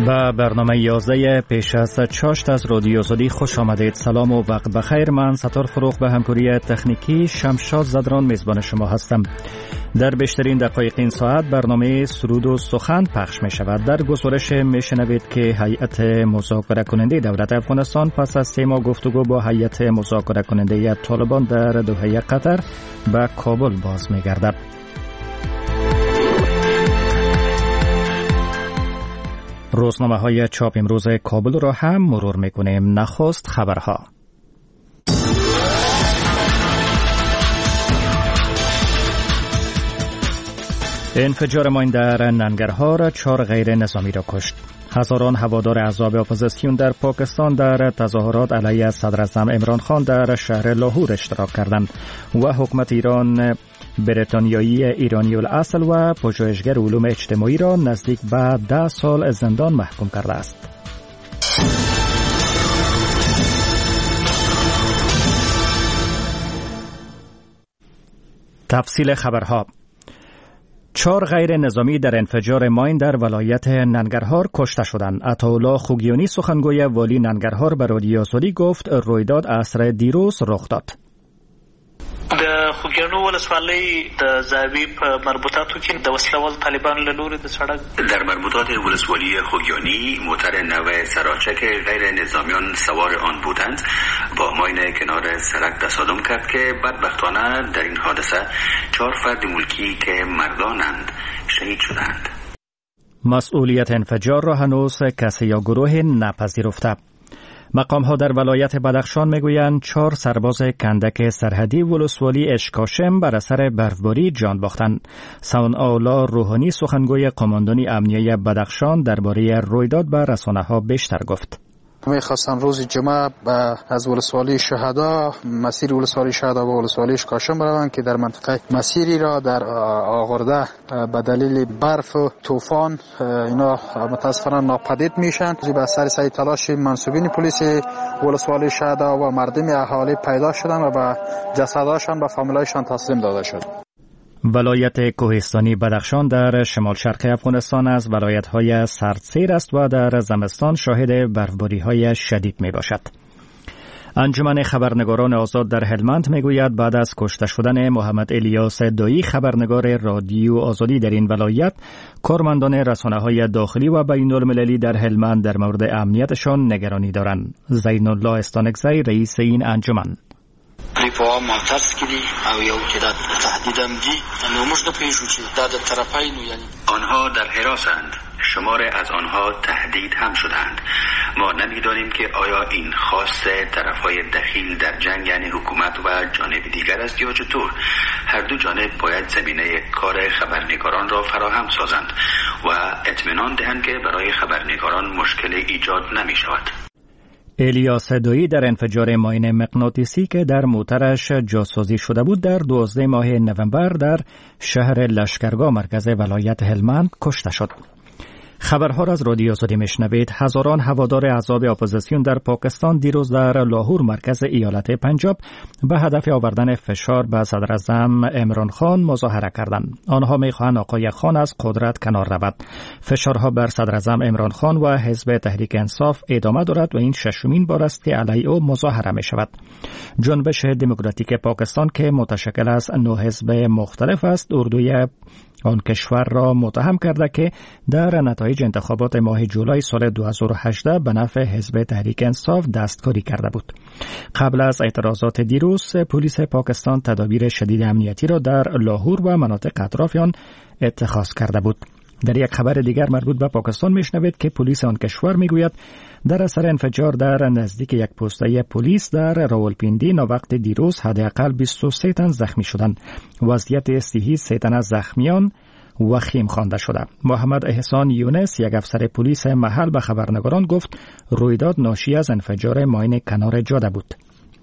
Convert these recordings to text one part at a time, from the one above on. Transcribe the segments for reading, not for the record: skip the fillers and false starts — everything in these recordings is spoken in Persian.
به برنامه 11 پیش از چاشت از رادیو آزادی خوش آمدید. سلام و وقت بخیر. من ستار فروغ به همکاری تکنیکی شمشاد زدران میزبان شما هستم. در بیشترین دقایق این ساعت برنامه سرود و سخن پخش می شود. در گزارش می شنوید که هیئت مذاکره کننده دولت افغانستان پس از 3 ماه گفتگو با هیئت مذاکره کننده طالبان در دوحه قطر به کابل باز می گردد. روزنامه های چاپ امروز کابل را هم مرور میکنیم. نخست خبرها. انفجار ماین در ننگرهار 4 غیر نظامی را کشت. هزاران هوادار احزاب اپوزیسیون در پاکستان در تظاهرات علیه صدر اعظم عمران خان در شهر لاهور اشتراک کردند و حکومت ایران بریتانیایی ایرانی الاصل و پژوهشگر علوم اجتماعی را نزدیک به 10 سال زندان محکوم کرده است. تفصیل خبرها. 4 غیر نظامی در انفجار ماین در ولایت ننگرهار کشته شدند. عطاالله خوگیانی سخنگوی والی ننگرهار به رادیو آزادی گفت رویداد عصر دیروز رخ داد. د خوګیانو ولسوالۍ د زاوی په مربوطاتو کې د وسلوال طالبانو له لوري د سړک در مربوطات ولسوالی خوگیانی موتر نو سراچک غیر نظامیان سوار آن بودند با ماین کنار سړک تصادم کرد که بدبختانه در این حادثه 4 فرد ملکی که مردانند شهید شدند. مسئولیت انفجار را هنوز کسی یا گروه نپذیرفته. مقام ها در ولایت بدخشان میگویند 4 سرباز کندک سرحدی ولسوالی اشکاشم بر اثر برفباری جان باختند. ثناءالله روحانی سخنگوی قماندانی امنیه بدخشان درباره رویداد به رسانه ها بیشتر گفت. میخواستن روز جمعه از ولسوالی شهدا مسیر ولسوالی شهدا و ولسوالی اشکاشم بروند که در منطقه مسیری را در آغرده به دلیل برف و طوفان اینا متاسفانه ناپدید میشن. به اثر سعی تلاش منصوبین پلیس ولسوالی شهدا و مردم اهالی پیدا شدن و به جسدهاشان به فامیلایشان تسلیم داده شد. ولایت کوهستانی بدخشان در شمال شرق افغانستان از ولایت‌های سردسیر است و در زمستان شاهد برفباری‌های شدید میباشد. انجمن خبرنگاران آزاد در هلمند میگوید بعد از کشته شدن محمد الیاس دایی خبرنگار رادیو آزادی در این ولایت، کارمندان رسانه‌های داخلی و بین‌المللی در هلمند در مورد امنیتشان نگرانی دارند. زین الله استانکزی رئیس این انجمن په معترض کړي او یو چې د تهدید هم دي نو موږ د پیښو چې دا د طرفینو یعنی آنها در حراسند. شمار از آنها تهدید هم شدند. ما نمی‌دانیم که آیا این خواست طرفهای دخیل در جنگ یعنی حکومت و جانب دیگر است یا چطور. هر دو جانب باید زمینه کار خبرنگاران را فراهم سازند و اطمینان دهند که برای خبرنگاران مشکل ایجاد نمی‌شود. الیاس دایی در انفجار ماین مغناطیسی که در موترش جاسازی شده بود در 12 ماه نوامبر در شهر لشکرگاه مرکز ولایت هلمند کشته شد. خبرها را از رادیو آزادی میشنوید. هزاران هوادار احزاب اپوزیسیون در پاکستان دیروز در لاهور مرکز ایالت پنجاب به هدف آوردن فشار به صدر اعظم عمران خان مظاهره کردند. آنها میخواهند آقای خان از قدرت کنار رود. فشارها بر صدر اعظم عمران خان و حزب تحریک انصاف ادامه دارد و این 6مین بار است که علیه او مظاهره می شود. جنبش دموکراتیک پاکستان که متشکل از 9 حزب مختلف است، اردوی آن کشور را متهم کرده که در نتایج انتخابات ماه جولای سال 2018 به نفع حزب تحریک انصاف دستکاری کرده بود. قبل از اعتراضات دیروز، پلیس پاکستان تدابیر شدید امنیتی را در لاهور و مناطق اطراف آن اتخاذ کرده بود. در یک خبر دیگر مربوط به پاکستان میشنوید که پلیس آن کشور میگوید در اثر انفجار در نزدیک یک پوسته پلیس در راولپیندی ناوقت دیروز حداقل 23 تن زخمی شدند. وضعیت صحی 3 تن از زخمیان وخیم خوانده شده. محمد احسان یونس، یک افسر پلیس محل، به خبرنگاران گفت رویداد ناشی از انفجار ماین کنار جاده بود.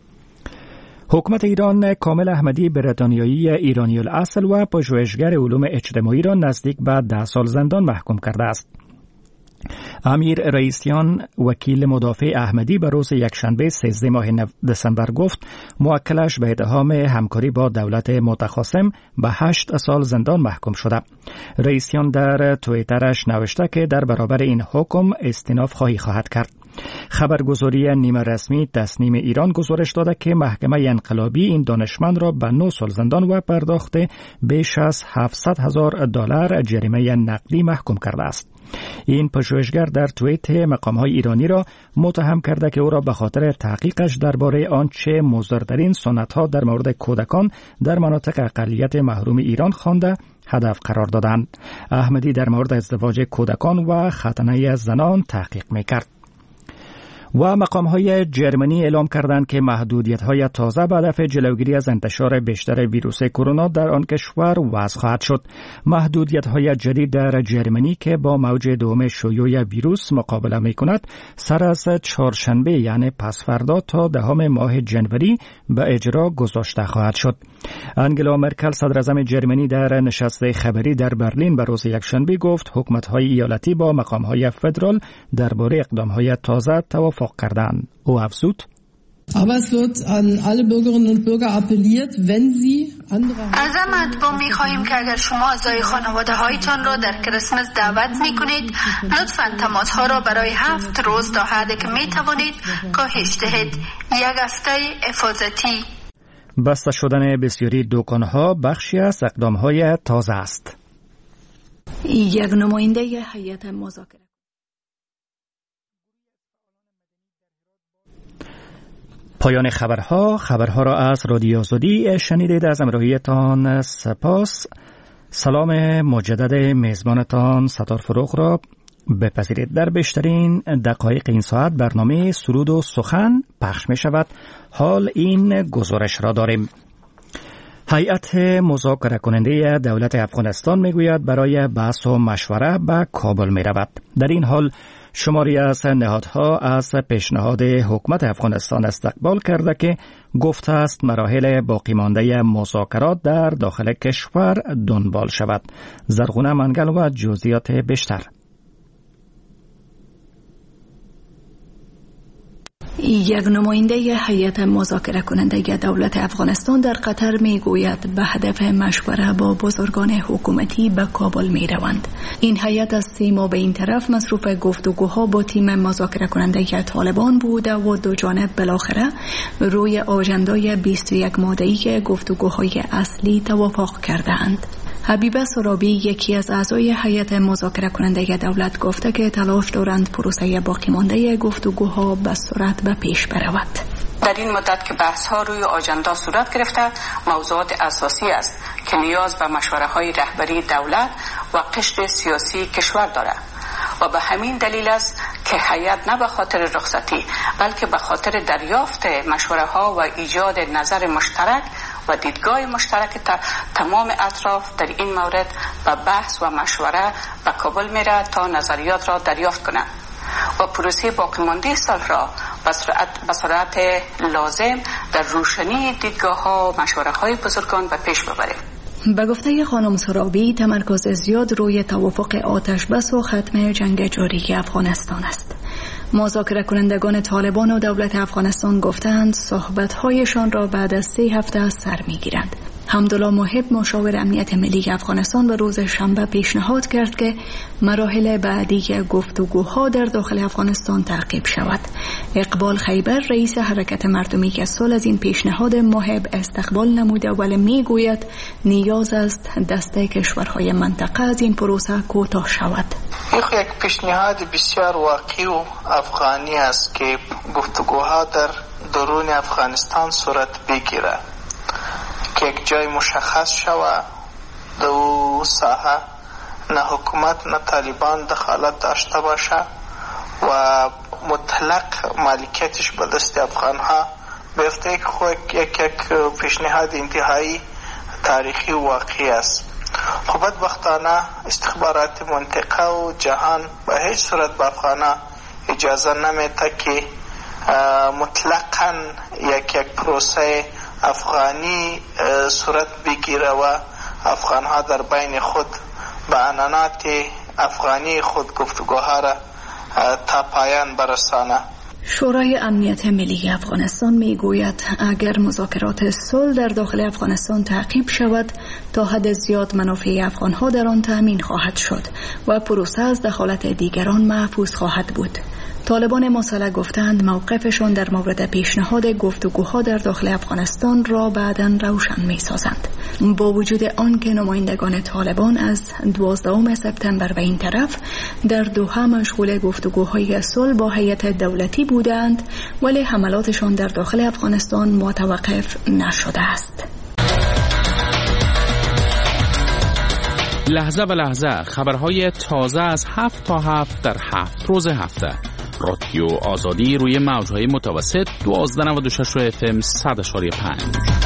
حکومت ایران کامل احمدی بریتانیایی ایرانی الاصل و پژوهشگر علوم اجتماعی را نزدیک به 10 سال زندان محکوم کرده است. امیر رئیسیان وکیل مدافع احمدی به روز یکشنبه 13 ماه دسامبر گفت موکلش به اتهام همکاری با دولت متخاصم به 8 سال زندان محکوم شده. رئیسیان در توییترش نوشته که در برابر این حکم استئناف خواهی خواهد کرد. خبرگزاری نیمه رسمی تصنیم ایران گزارش داده که محکمه انقلابی این دانشمند را به 9 سال زندان و پرداخت بیش از $700,000 جریمه نقدی محکوم کرده است. این پژوهشگر در توییت مقام‌های ایرانی را متهم کرده که او را به خاطر تحقیقش درباره آنچه مضرترین سنت‌ها در مورد کودکان در مناطق اقلیت محروم ایران خوانده هدف قرار دادند. احمدی در مورد ازدواج کودکان و ختنه زنان تحقیق می‌کرد. و مقام‌های جرمنی اعلام کردند که محدودیت‌های تازه به هدف جلوگیری از انتشار بیشتر ویروس کرونا در آن کشور وضع خواهد شد. محدودیت‌های جدید در جرمنی که با موج دوم شیوع ویروس مقابله می‌کند سر از چهارشنبه یعنی پس فردا تا 10 ماه جنوری به اجرا گذاشته خواهد شد. انگلا مرکل صدراعظم جرمنی در نشست خبری در برلین به روز یکشنبه گفت حکومت‌های ایالتی با مقام‌های فدرال درباره اقدام‌های تازه توافق کردند. او افزود: Aber es wird an alle Bürgerinnen und Bürger appelliert, wenn sie andere از مردم می‌خواهیم که اگر شما اعضای خانواده‌هایتان را در کریسمس دعوت می‌کنید لطفاً تماس‌ها را برای 7 روز تا حدی که می‌توانید کاهش دهید. یک هفته حفاظتی. بسته شدن بسیاری دکان‌ها بخشی از اقدام‌های تازه است. یک نماینده هیئت مذاکره پایان خبرها را از رادیو آزادی شنیدید. از همراهیتان سپاس. سلام مجدد میزبانتان ستار فروغ را بپذیرید. در بیشترین دقایق این ساعت برنامه سرود و سخن پخش می شود. حال این گزارش را داریم. هیئت مذاکره کننده دولت افغانستان می گوید برای بحث و مشوره به کابل می رود. در این حال شماری از نهادها از پیشنهاد حکومت افغانستان استقبال کرده که گفته است مراحل باقی مانده مذاکرات در داخل کشور دنبال شود. زرغونه منگل و جزئیات بیشتر. یک نماینده هیئت مذاکره کننده دولت افغانستان در قطر می گوید به هدف مشوره با بزرگان حکومتی به کابل می روند. این هیئت از 3 ماه به این طرف مصروف گفتگوها با تیم مذاکره کننده طالبان بوده و دو جانب بالاخره روی آژندای 21 ماده‌ای گفتگوهای اصلی توافق کردند. حبیبه سرابی یکی از اعضای هیئت مذاکره کننده دولت گفته که تلاش دارند پروسه باقی مانده گفتگوها به سرعت به پیش برود. در این مدت که بحث ها روی آژندا صورت گرفته، موضوعات اساسی است که نیاز به مشوره های رهبری دولت و قشر سیاسی کشور دارد و به همین دلیل است که هیئت نه به خاطر رخصتی بلکه به خاطر دریافت مشوره ها و ایجاد نظر مشترک و دیدگاه مشترک تمام اطراف در این مورد به بحث و مشوره به کابل میره تا نظریات را دریافت کنند و پروسه باقی مانده صلح را به سرعت لازم در روشنی دیدگاه ها و مشوره های بزرگان به پیش ببریم. به گفته خانم سرابی تمرکز زیاد روی توافق آتش بس و ختم جنگ جاری افغانستان است. مذاکره کنندگان طالبان و دولت افغانستان گفتند صحبت‌هایشان را بعد از 3 هفته سر می‌گیرند. حمدالله محب مشاور امنیت ملی افغانستان به روز شنبه پیشنهاد کرد که مراحل بعدی گفتگوها در داخل افغانستان تعقیب شود. اقبال خیبر رئیس حرکت مردمی که سال از این پیشنهاد محب استقبال نموده ولی میگوید نیاز است دست کشورهای منطقه از این پروسه کوتاه شود. یک پیشنهاد بسیار واقعی و افغانی است که گفتگوها در درون افغانستان صورت بگیرد که یک جای مشخص شود دو ساحه نه حکومت نه طالبان دخالت داشته باشه و مطلق مالکیتش به دست افغانها بیفته که خود یک پیشنهاد انتهایی تاریخی و واقعی است. خب بدبختانه استخبارات منطقه و جهان به هیچ صورت به افغانها اجازه نمیده که مطلقاً یک پروسه افغانی صورت بگیره و افغانها در بین خود به عنانات افغانی خود گفتگوها را تا پایان برسانه. شورای امنیت ملی افغانستان میگوید اگر مذاکرات صلح در داخل افغانستان تعقیب شود تا حد زیاد منافع افغانها در آن تأمین خواهد شد و پروسه از دخالت دیگران محفوظ خواهد بود. طالبان مسلح گفتند موقفشان در مورد پیشنهاد گفتگوها در داخل افغانستان را بعداً روشن می‌سازند. با وجود آنکه نمایندگان طالبان از 12 سپتامبر به این طرف در دوحه مشغول گفتگوهای صلح با هیئت دولتی بودند، ولی حملاتشان در داخل افغانستان متوقف نشده است. لحظه به لحظه خبرهای تازه از 7 تا 7 در 7 روز هفته. رادیو آزادی روی موجهای متوسط 1296 FM 100.5.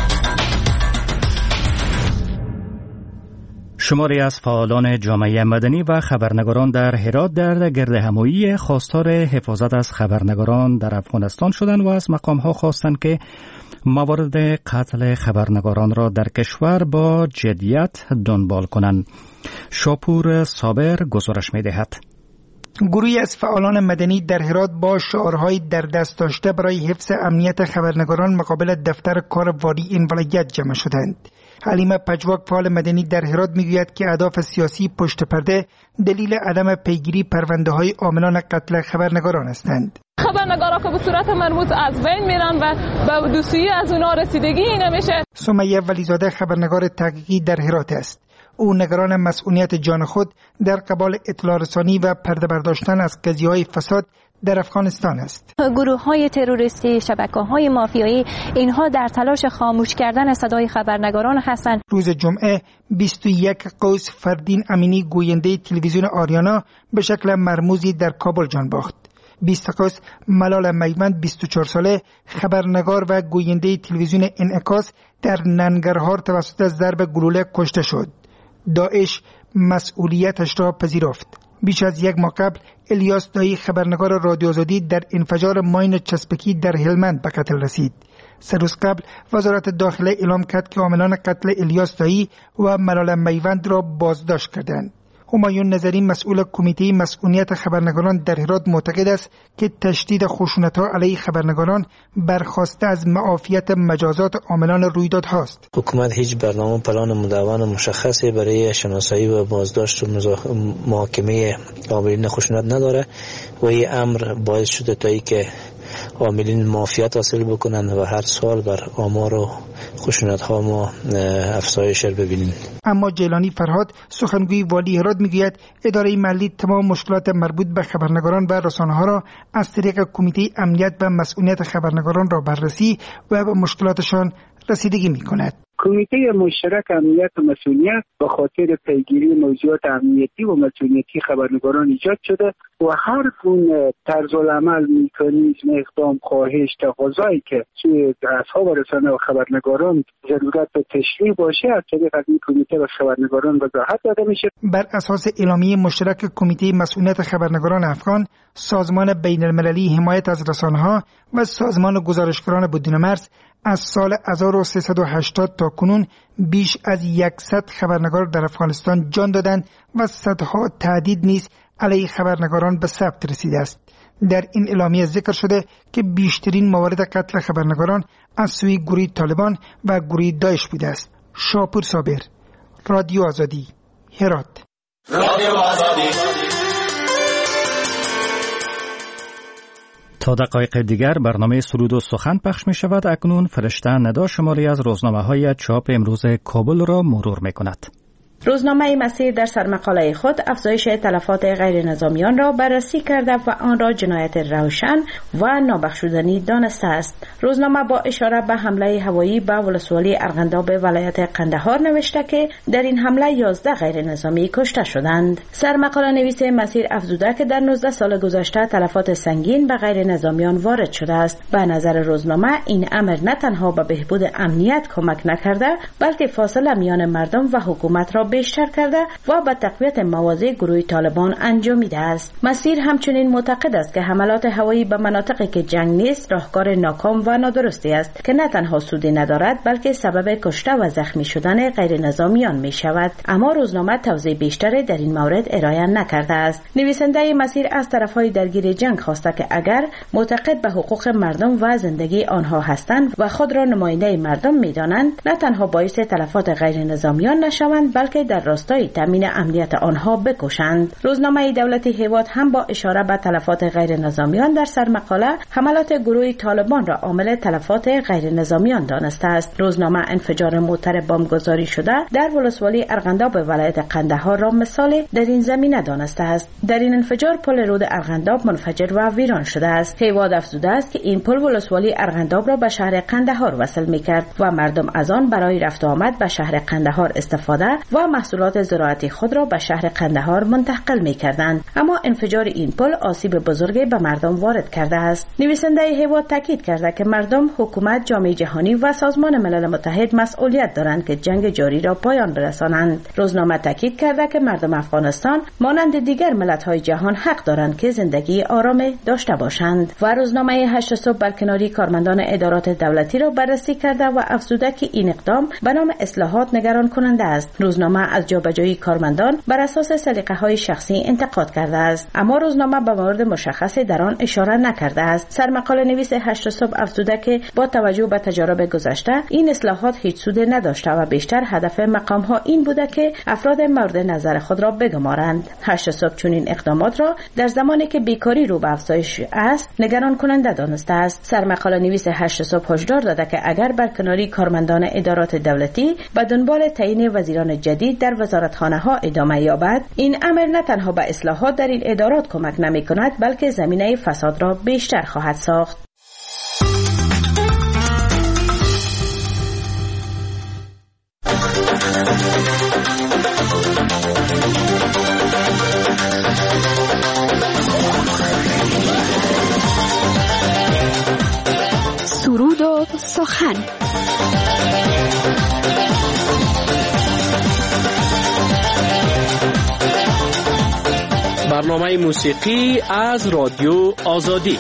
شماری از فعالان جامعه مدنی و خبرنگاران در هرات در گردهمایی خواستار حفاظت از خبرنگاران در افغانستان شدند و از مقام‌ها خواستند که موارد قتل خبرنگاران را در کشور با جدیت دنبال کنند. شاپور صابر گزارش می‌دهد. گروهی از فعالان مدنی در هرات با شعارهای در دست داشته برای حفظ امنیت خبرنگاران مقابل دفتر کار والی این ولایت جمع شدند. حلیمه پژواک فعال مدنی در هرات میگوید که اهداف سیاسی پشت پرده دلیل عدم پیگیری پرونده‌های عاملان قتل خبرنگاران هستند. خبرنگارا که به صورت مرموز از بین میرن و به دوسیه از اونا رسیدگی نمیشه. سمیه ولیزاده خبرنگار تحقیقی در هرات است. او نگران مسئولیت جان خود در قبال اطلاع رسانی و پرده برداشتن از قضیه‌های فساد در افغانستان است. گروه‌های تروریستی، شبکه‌های مافیایی، اینها در تلاش خاموش کردن صدای خبرنگاران هستند. روز جمعه 21 قوس فردین امینی گوینده تلویزیون آریانا به شکل مرموزی در کابل جان باخت. 20 قوس ملال میوند 24 ساله خبرنگار و گوینده تلویزیون انعکاس در ننگرهار توسط ضرب گلوله کشته شد. داعش مسئولیتش را پذیرفت. بیش از یک ماه قبل الیاس دایی خبرنگار رادیو آزادی در انفجار ماین چسبکی در هلمند به قتل رسید. 3 روز قبل وزارت داخله اعلام کرد که عاملان قتل الیاس دایی و ملال میوند را بازداشت کردند. همایون نظری مسئول کمیته مسئولیت خبرنگاران در هرات معتقد است که تشدید خشونت‌ها علیه خبرنگاران برخواسته از معافیت مجازات عاملان رویدادهاست. حکومت هیچ برنامه پلان مدون مشخصی برای شناسایی و بازداشت و محاکمه عاملین خشونت نداره و این امر باعث شده تا اینکه عاملین معافیت حاصل بکنند و هر سال بر آمار و خشونت‌ها ما افزایش ببینیم. اما جیلانی فرهاد سخنگوی والی هرات میگوید اداره محلی تمام مشکلات مربوط به خبرنگاران و رسانه‌ها را از طریق کمیته امنیت و مسئولیت خبرنگاران را بررسی و به مشکلاتشان رسیدگی می‌کند. کمیته مشترک امنیت و مسئولیت به خاطر پیگیری موضوعات امنیتی و مسئولیتی خبرنگاران ایجاد شده و هر گونه طرز العمل، مکانیزم، اقدام، خواهش، تقاضایی که سوی اصحاب رسانه و خبرنگاران ضرورت به تشریح باشه از طریق این کمیته و خبرنگاران وضاحت داده میشه. بر اساس اعلامیه مشترک کمیته مسئولیت خبرنگاران افغان، سازمان بین‌المللی حمایت از رسانه‌ها و سازمان گزارشگران بدون مرز از سال 1380 تا کنون بیش از 100 خبرنگار در افغانستان جان دادند و صدها تهدید نیز علیه خبرنگاران به ثبت رسیده است. در این اعلامیه ذکر شده که بیشترین موارد قتل خبرنگاران از سوی گروه طالبان و گروه داعش بوده است. شاپور صابر، رادیو آزادی، هرات. رادیو آزادی. تا دقایق دیگر برنامه سرود و سخن پخش می شود. اکنون فرشته ندا شماری از روزنامه های چاپ امروز کابل را مرور می کند. روزنامه مسیر در سرمقاله خود افزایش تلفات غیر نظامیان را بررسی کرده و آن را جنایت روشن و نابخشودنی دانسته است. روزنامه با اشاره به حمله هوایی به ولسوالی ارغنداب ولایت قندهار نوشته که در این حمله 11 غیر نظامی کشته شدند. سرمقاله نویس مسیر افزوده که در 19 سال گذشته تلفات سنگین به غیر نظامیان وارد شده است. به نظر روزنامه این امر نه تنها به بهبود امنیت کمک نکرده بلکه فاصله میان مردم و حکومت را بیشتر کرده و به تقویت مواضع گروه طالبان انجامیده است. مسیر همچنین معتقد است که حملات هوایی به مناطقی که جنگ نیست راهکار ناکام و نادرستی است که نه تنها سودی ندارد بلکه سبب کشته و زخمی شدن غیر نظامیان می شود. اما روزنامه توضیح بیشتری در این مورد ارائه نکرده است. نویسنده مسیر از طرفهای درگیر جنگ خواسته که اگر معتقد به حقوق مردم و زندگی آنها هستند و خود را نماینده مردم می‌دانند، نه تنها باعث تلفات غیر نظامیان نشوند بلکه در راستای تامین امنیت آنها بکوشند. روزنامه دولتی هیواد هم با اشاره به تلفات غیر نظامیان در سرمقاله حملات گروه طالبان را عامل تلفات غیر نظامیان دانسته است. روزنامه انفجار موتر بمبگذاری شده در ولسوالی ارغنداب ولایت قندهار را مثال در این زمینه دانسته است. در این انفجار پل رود ارغنداب منفجر و ویران شده است. هیواد افزوده است که این پل ولسوالی ارغنداب را به شهر قندهار وصل می‌کرد و مردم از آن برای رفت و آمد به شهر قندهار استفاده و محصولات زراعتی خود را به شهر قندهار منتقل می‌کردند. اما انفجار این پل آسیب بزرگی به مردم وارد کرده است. نویسنده هیواد تاکید کرده که مردم، حکومت، جامعه جهانی و سازمان ملل متحد مسئولیت دارند که جنگ جاری را پایان برسانند. روزنامه تاکید کرده که مردم افغانستان مانند دیگر ملت‌های جهان حق دارند که زندگی آرام داشته باشند. و روزنامه 8 صبح برکناری کارمندان ادارات دولتی را بررسی کرده و افزوده که این اقدام به نام اصلاحات نگران کننده است. روزنامه از جابجایی کارمندان بر اساس سلیقه‌های شخصی انتقاد کرده است، اما روزنامه به مورد مشخصی در آن اشاره نکرده است. سرمقاله نویس 8 صبح افزوده که با توجه به تجارب گذشته این اصلاحات هیچ سود نداشته و بیشتر هدف مقام‌ها این بوده که افراد مورد نظر خود را بگمارند. 8 صبح چنین اقدامات را در زمانی که بیکاری رو به افزایش است نگران کننده دانسته است. سرمقاله نویس 8 صبح هشدار داده که اگر برکناری کارمندان ادارات دولتی به دنبال تعیین وزیران جدید در وزارتخانه‌ها ادامه یابد، این امر نه تنها به اصلاحات در این ادارات کمک نمی‌کند بلکه زمینه فساد را بیشتر خواهد ساخت. سرود و سخن. برنامه موسیقی از رادیو آزادی.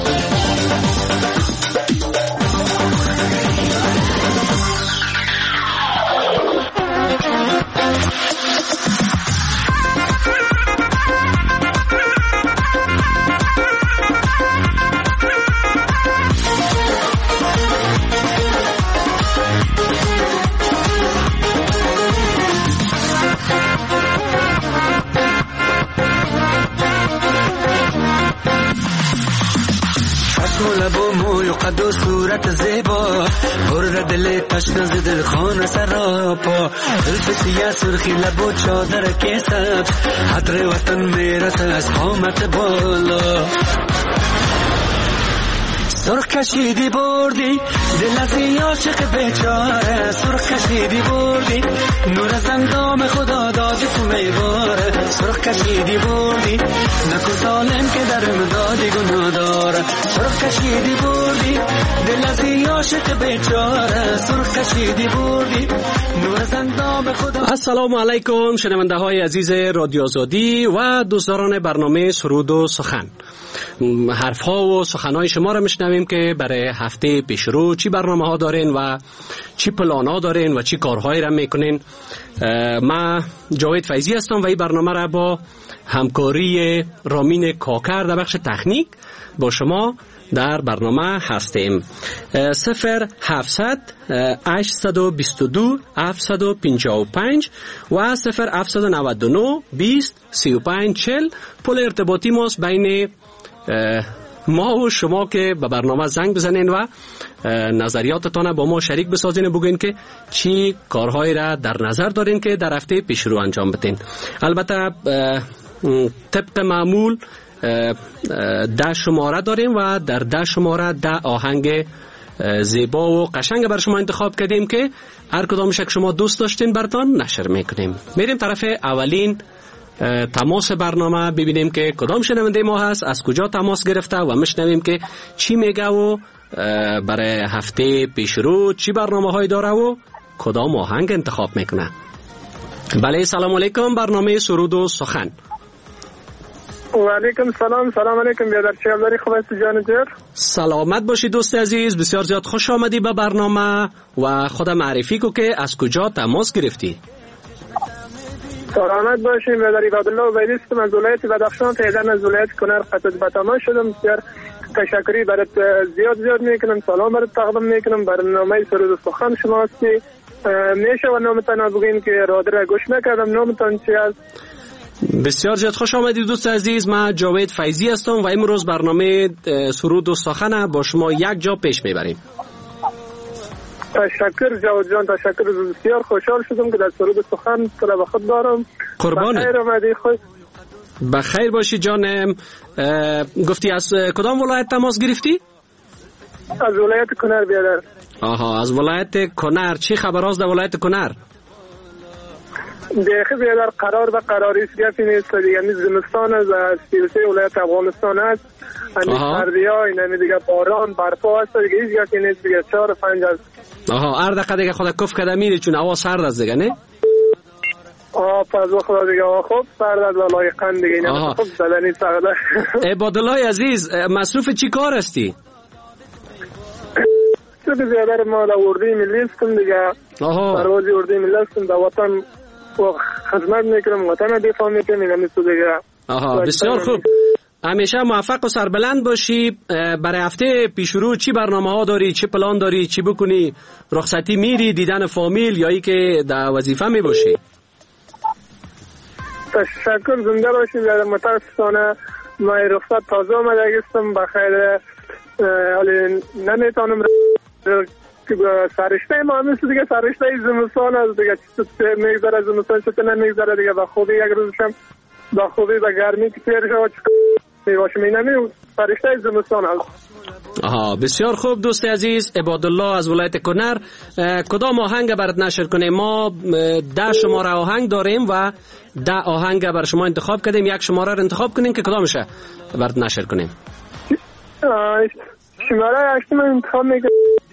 قد و صورت زیبا پر دل تشنه ز دل خانه سراپا زلف سیاه سرخی لب و چادر کیسد حضر وطن میرسه از قامت بالا سرخ کشیدی بردی دل از این عاشق بیچاره سرخ کشیدی بردی نور از اندام خدا دادی تو میواره سرخ کشیدی بردی نکو ظالم که در امدادی گناه داره سرخ کشیدی بردی دل از این عاشق بیچاره سرخ کشیدی بردی نور از اندام خدا. السلام علیکم شنونده های عزیز رادیو آزادی و دوستداران برنامه سرود و سخن. حرف ها و سخن های شما را میشنویم که برای هفته پیشرو چی برنامه ها دارین و چی پلان ها دارین و چی کارهایی را میکنین. من جاوید فیضی هستم و این برنامه را با همکاری رامین کاکر در بخش تکنیک با شما در برنامه هستیم. 0700 822 755 و 0799 20 35 40 پل ارتباطی ماست بین ما و شما که به برنامه زنگ بزنین و نظریاتتان با ما شریک بسازین، بگوین که چی کارهایی را در نظر دارین که در هفته پیش رو انجام بدین. البته طبق معمول 10 شماره داریم و در 10 شماره 10 آهنگ زیبا و قشنگ بر شما انتخاب کردیم که هر کدامش که شما دوست داشتین براتون نشر میکنیم. میریم طرف اولین تماس برنامه ببینیم که کدام شنونده ما هست، از کجا تماس گرفته و میشنویم که چی میگه و برای هفته پیش رو چی برنامه های داره و کدام آهنگ انتخاب میکنه. بله سلام علیکم، برنامه سرود و سخن. و علیکم سلام. سلام علیکم بیادر، چه حالی؟ خوب است جان جر؟ سلامت باشی دوست عزیز، بسیار زیاد خوش آمدی به برنامه و خود معرفی کو که از کجا تماس گرفتی؟ سلامت باشین بیادر. عبادالله ویلیستم از ولایت بدخشان، پیدن از ولایت کنر قطب بتاما شدم. بسیار تشکری برات زیاد میکنم، سلام برات تقدیم میکنم. برنامه سرود و سخن شما هستی. میشه و نامتان بگین که رادر گوش نکردم، نامتان چی است؟ بسیار زیاد خوش آمدید دوست عزیز، من جاوید فیضی هستم و امروز برنامه سرود و سخن با شما یک جا پیش میبریم. تشکر جاوید جان، تشکر. بسیار خوشحال شدم که در سرود و سخن تو به خود دارم. قربانت. بخیر آمدی. بخیر باشی جانم. گفتی از کدام ولایت تماس گرفتی؟ از ولایت کنر بیادر. آها، از ولایت کنر. چی خبر است در ولایت کنر؟ دیگه بیادر قرار به قراریست گفتی نیست دیگه. یعنی زمستان از 33 ولایت افغانستان است. یعنی سردی ها، یعنی دیگه باران برفا هست دیگه، هیچ گفتی نیست دیگه. 4-5 از هر دقیقه دیگه خدا کف کده میری چون هوا سرد است دیگه، نه؟ فضل خدا دیگه خوب سرد است و لایقاً دیگه. نه خوب بدنی سرد. عبادالله عزیز، مصروف چی کار هستی؟ چه بیادر ما در اردوی ملی هستم دیگه. پرواز اردوی ملی هستم، در وطن و خدمت میکنم، وطن دفاع میکنم. اینم تو دیگه. بسیار خوب. همیشه موفق و سربلند باشی. برای هفته پیشرو چی برنامه ها داری؟ چی پلان داری؟ چی بکنی؟ رخصتی میری دیدن فامیل یا ای که در وظیفه می باشی؟ تشکر، زنده باشی. متاسفانه ما رخصت تازه آمده هستم، بخیر حالی نمیتونم که سرشته ما مثل دیگه سرشته زمستان است دیگه. چطور میگذره زمستان، چطور نمیگذره دیگه. با خوبی یک روزشم با خوبی با گرمی که پیر شد میباشم. اینمی سرشته زمستان است. بسیار خوب دوست عزیز. عبادالله از ولایت کنر، کدام آهنگ برات نشر کنیم؟ ما 10 شماره آهنگ داریم و 10 آهنگ بر شما انتخاب کردیم. یک شماره رو انتخاب کنیم که کدامشه برات نشر کنیم. شماره 8 من انتخاب میکنم.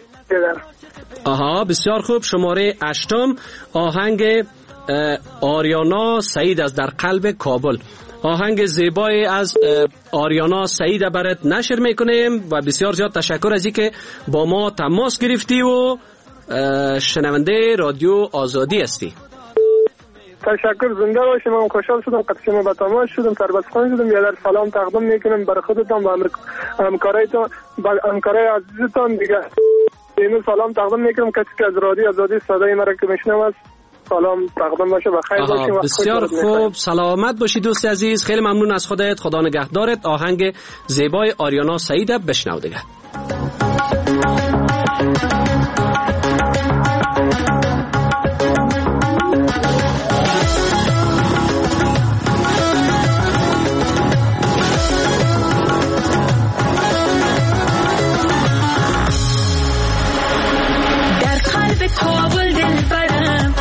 بسیار خوب. شماره 8 آهنگ آریانا سعید از در قلب کابل. آهنگ زیبای از آریانا سعید برات نشر میکنیم و بسیار زیاد تشکر از اینکه با ما تماس گرفتی و شنونده رادیو آزادی هستی. تشکر، زنده باشی. من خوشحال شدم که شما به تماس شدم، سربستان شدم. یادر سلام تقدیم میکنم برای خودتان و همکارایتان، همکارای عزیزتان دیگه. اینو سلام تقدیم میکنم کسی که از رادیو آزادی صدای مرا که میشنوه. سلام تقدیم باشه، بخیر باشی. بسیار خوب، سلامت باشی دوست عزیز. خیلی ممنون از خودت، خدا نگهدارت. آهنگ زیبای آریانا سعید بشنو دیگه. کابل دل برم،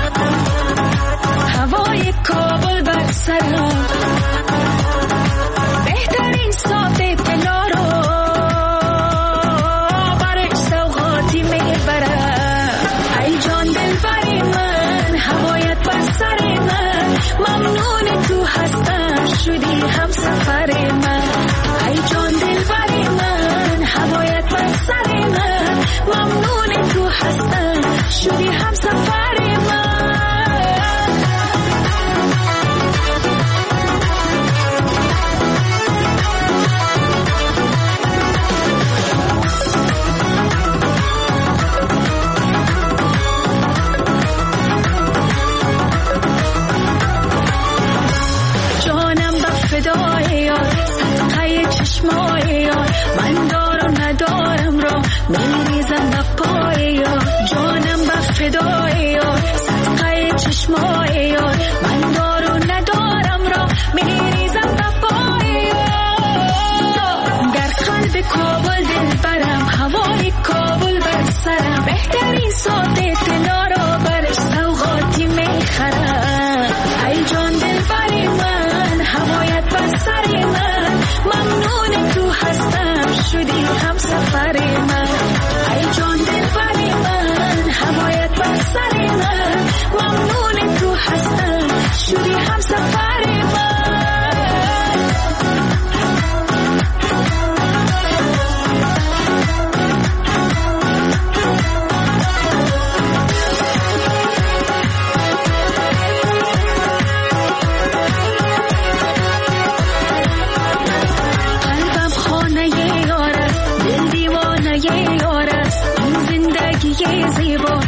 هوای کابل بر سرم، بهترین صاف دلا رو برای سوغاتی میبرم. ای جان دل بری من، هوایت بر سر من، ممنون تو هستم شدی هم سفر من. ای جان دل بری من، هوایت بر سر من، ممنون تو هستم شدی هم سفر من. جانم به فدای یار، صدقه چشمای یار، من دار و ندارم را میریزم به پای یار. جانم به فدای یار، صدقه چشمای یار، من دار و ندارم را میریزم به پای یار. در قلب کابل دل برم، هوای کابل بر سرم، بهترین ساده دلا را برش سوغاتی میخرم. ای جان دل بری من، هوایت بر سر من، ممنون تو هستم شدی هم سفر من. ای جان دل بری من، هوایت بر سر من، ممنون تو هستم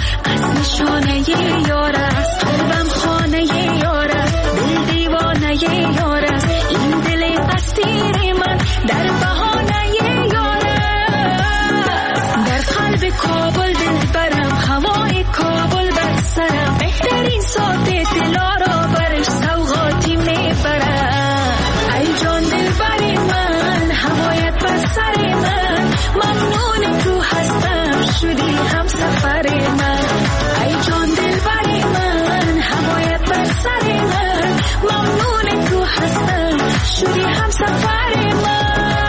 از نشانه یار است، قلبم خانه یار است، دل دیوانه یار است، این دل اسیر من در بهانه یار است. در قلب کابل دل برم، هوای کابل بر سرم، بهترین ساعت دلا را برش سوغاتی میبرم. ای جان دل بری من، هوایت بر سر من، ممنون تو هستم شدی هم سفر من. ای جان دل بری من، هوایت بر سر من، ممنون تو هستم شدی هم سفر من.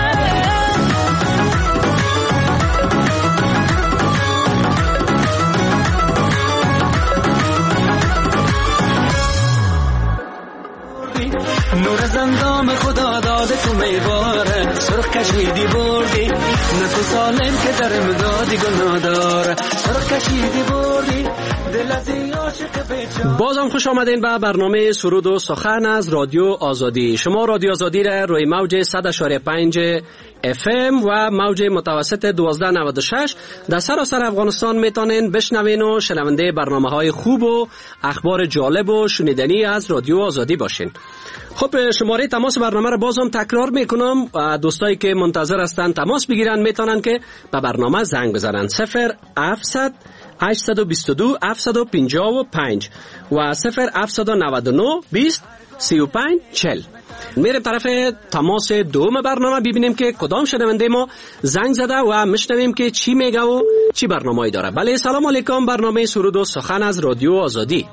نور زندام خدا داده تو میواره، سرخ کشیدی بردی نه تو سالم که در امدادی گناه داره، سرخ کشیدی بردی دل از این عاشق بیچاره. بازم خوش آمدین به برنامه سرود و سخن از رادیو آزادی. شما رادیو آزادی را روی موج 100.5 FM و موج متوسط 1296 در سراسر افغانستان میتونین بشنوین و شنونده برنامه‌های خوب و اخبار جالب و شنیدنی از رادیو آزادی باشین. خب شماره تماس برنامه را بازم تکرار میکنم. دوستایی که منتظر هستن تماس بگیرن میتونن که به برنامه زنگ بزنن 0700 822 755 و 0799 20 35 40. میریم طرف تماس دوم برنامه ببینیم که کدام شنونده ما زنگ زده و میشنویم که چی میگه و چی برنامه‌ای داره. بله سلام علیکم، برنامه سرود و سخن از رادیو آزادی.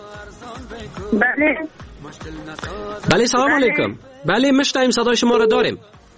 بله سلام علیکم. بله میشنویم، صدای شما را داریم.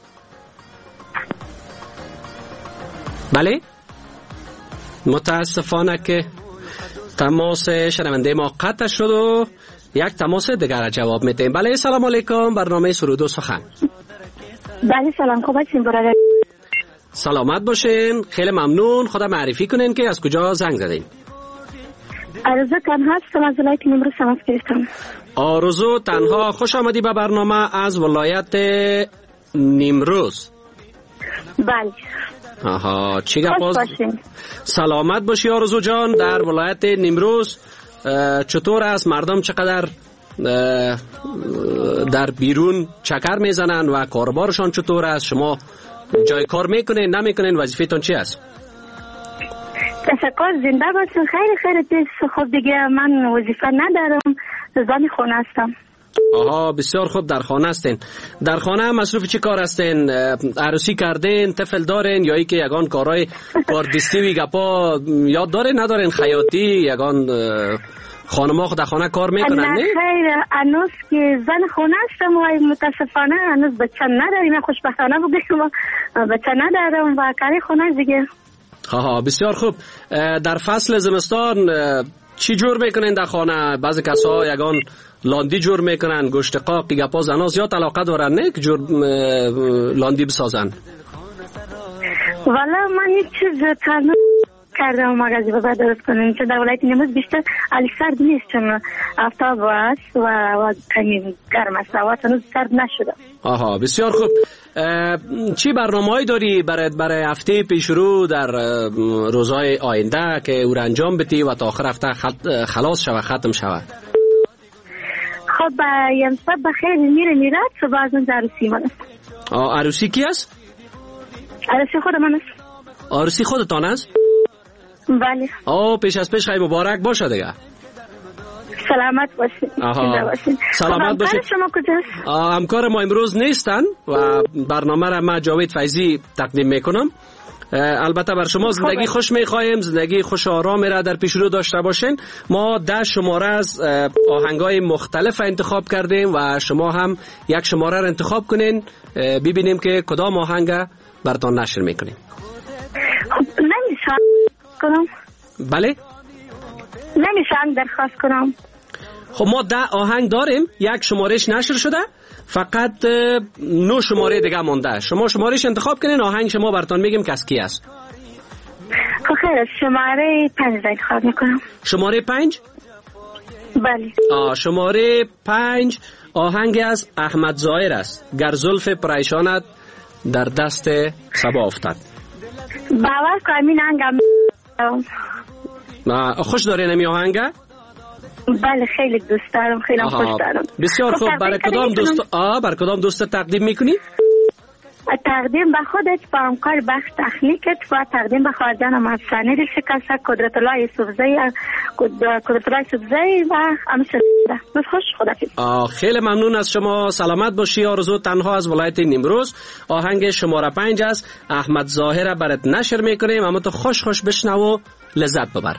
بله متاسفانه که تماس شنونده ما قطع شد و یک تماس دیگر را جواب میدیم. بله سلام علیکم، برنامه سرود و سخن. بله سلام، خوب هستین برادر؟ سلامت باشین، خیلی ممنون. خدا معرفی کنین که از کجا زنگ زدین؟ آرزو تنها هستم، از ولایت نیمروز تماس گرفتم. آرزو تنها، خوش آمدی به برنامه از ولایت نیمروز. بله. آها، چی گپ؟ سلامت باشی آرزو جان. در ولایت نیمروز چطور است؟ مردم چقدر در بیرون چکر میزنن و کاربارشان چطور است؟ شما جای کار میکنین نمیکنین؟ وظیفه‌تون چی است؟ تشکر، زنده باشین. خیلی خوب. دیگه من وظیفه ندارم، زن خانه هستم. آها بسیار خوب، در خانه هستین. در خانه مصروف چی کار هستین؟ عروسی کردین، طفل دارین یا ای که یگان کارهای کاردستی و گپا یاد دارین ندارین؟ خیاطی یگان خانم‌ها در خانه کار میکنن نه؟ خیر، هنوز که زن خانه هستم و متاسفانه هنوز بچه نداریم. خوشبختانه بگم بچه ندارم و کاری خانه دیگه. آها بسیار خوب. در فصل زمستان چی جور میکنین در خانه؟ بعضی کسا یگان لاندی جور میکنن، گوشت قاق گپا زنا زیاد علاقه دارن نه که جور لاندی بسازن؟ والا من هیچ چیز کردم مغازه به بعد درست کنم، چون در ولایت نیمروز بیشتر علی سرد نیست، چون آفتاب است و کمی گرم است، هوا هنوز سرد نشده. آها بسیار خوب. چی برنامه‌ای داری برای هفته پیشرو در روزهای آینده که او را انجام بدی و تا آخر هفته خلاص شود، ختم شود؟ خب امشب بخیر میره صبح از اون عروسی من است. عروسی کی است؟ عروسی خود من است. عروسی خودتان است؟ بله. پیش از پیش خیلی مبارک باشه دیگه. سلامت باشید. سلامت باشید. شما کجاست؟ همکار ما امروز نیستن و برنامه را من جاوید فیضی تقدیم میکنم. البته بر شما زندگی خوش میخواهیم، زندگی خوش آرام را در پیش رو داشته باشین. ما 10 شماره از آهنگای مختلف انتخاب کردیم و شما هم یک شماره را انتخاب کنین، ببینیم که کدام آهنگ براتون نشر میکنیم. نمیشه کنم؟ بله؟ نمیشه درخواست کنم. خب ما 10 آهنگ داریم، یک شمارهش نشر شده، فقط 9 شماره دیگه مونده. شما شمارهش انتخاب کنین، آهنگ شما براتون میگیم که از کی است. خیر، شماره 5 انتخاب میکنم. شماره 5؟ بله. شماره 5 آهنگ از احمد ظاهر است. گر زلف پریشانت در دست صبا افتاد. باور کنم این آهنگ خوش داری نمی آهنگ؟ بله خیلی دوست دارم، خیلی خوش دارم. بسیار خوب. برای کدام دوست تقدیم میکنی؟ تقدیم به خودت، به همکار بخش تکنیکت و تقدیم به خواهرجانم از سنید شکسته، قدرت الله یوسفزئی و همچنین خوش. خداحافظ. خیلی ممنون از شما. سلامت باشی. آرزو تنها از ولایت نیمروز. آهنگ شماره 5 از احمد ظاهر برات نشر میکنیم، اما تو خوش خوش بشنو و لذت ببر.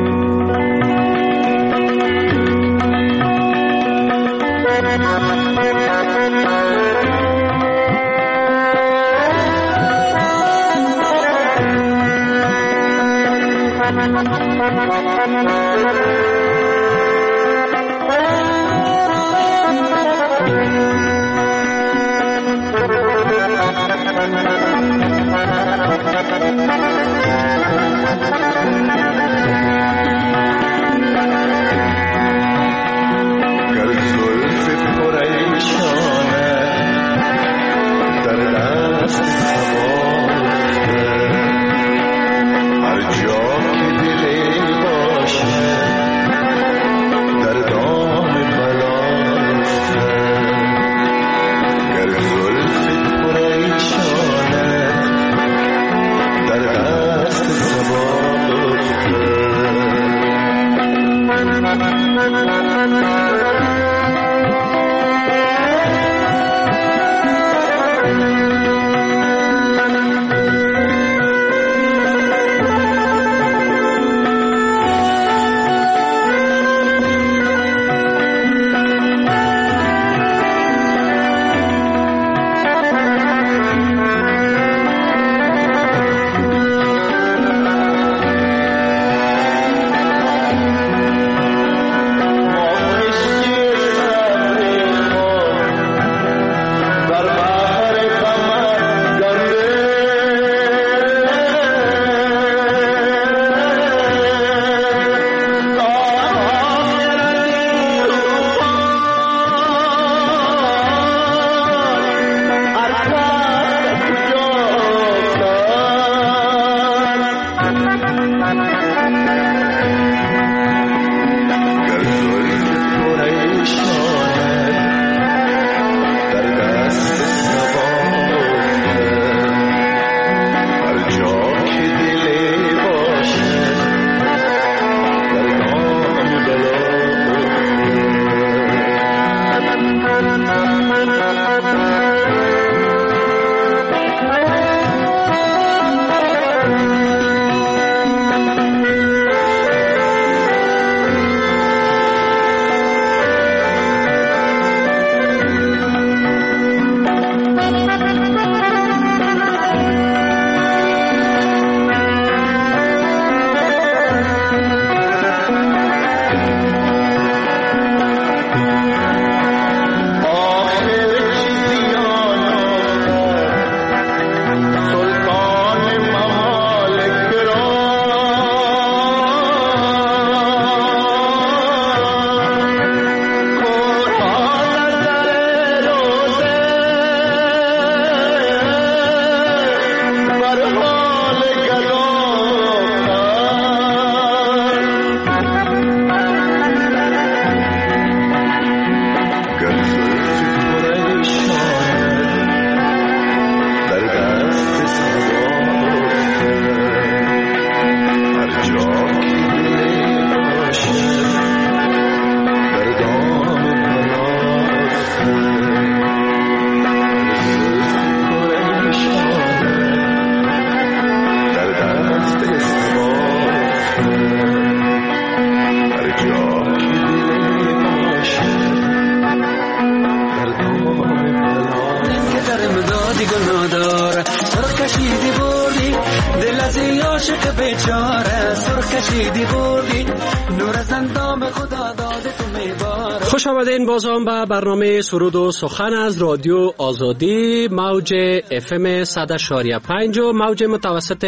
خوش آمدین بازم به برنامه سرود و سخن از رادیو آزادی، موج FM 100.5 و موج متوسط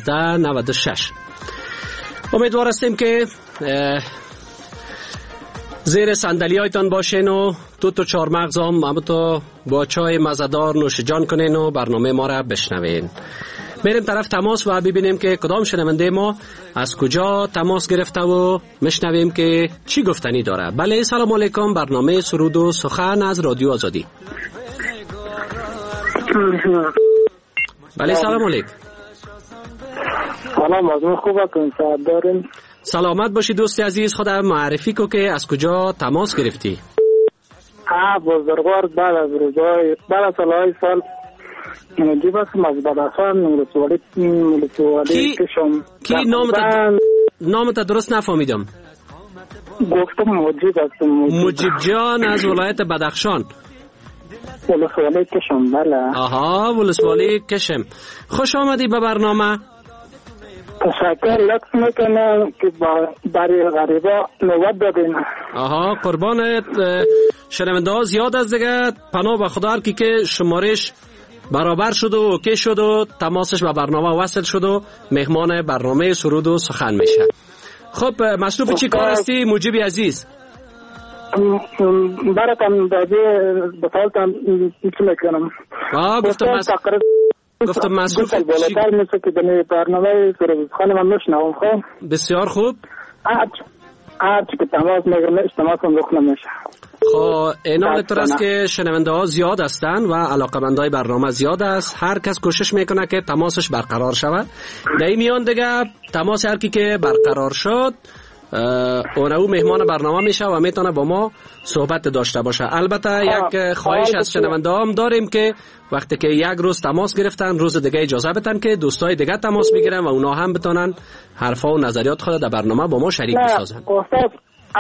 1296. امیدوار هستیم که زیر صندلی هایتان باشین و دو تا چهار مغز هم با چای مزدار نوش جان کنین و برنامه ما را بشنوین. بریم طرف تماس و ببینیم که کدام شنونده ما از کجا تماس گرفته و مشنویم که چی گفتنی داره. بله سلام علیکم، برنامه سرود و سخن از رادیو آزادی. بله سلام علیکم. سلام، از ما خوب هستم، سعادت داریم. سلامت باشی دوستی عزیز، خودم معرفی کو که از کجا تماس گرفتی؟ بزرگوار بعد از روزهای بعد از سالهای سال مجیب هستم از بدخشان ولسوالی کشم. کی نامت درست نفهمیدم. گفتم مجیب هستم. مجیب جان از ولایت بدخشان، ولسوالی کشم. بله. آها، ولسوالی کشم. خوش آمدی به برنامه. تشکر، لطف میکنم که برای غریبا نوبت دادین. آها، قربانت. شنونده ها زیاد از دیگه، پناه به خدا هر کی که شمارش برابر شد و اوکی شد و تماسش به برنامه وصل شد و مهمان برنامه سرود و سخن میشه. خب مصروف چی کار هستی مجیبی عزیز؟ براتم دادی بطالتم چی میکنم. گفتم مصروف چی؟ بالاتر میشه که دنی برنامه سرود سخن من نشنوم. خب بسیار خوب. هرچی که تماس میگرم تماس هم رخ نمیشه. خب این حالت است که شنونده ها زیاد هستند و علاقه‌مندای برنامه زیاد است. هر کس کوشش میکنه که تماسش برقرار شود. در این میان دیگه تماس هر کی که برقرار شد او مهمان برنامه میشه و میتونه با ما صحبت داشته باشه. البته یک خواهش از شنونده هم داریم که وقتی که یک روز تماس گرفتن روز دیگه اجازه بدن که دوستای دیگه تماس بگیرن و اونا هم بتونن حرفا و نظریات خود در برنامه با ما شریک بسازن. استاد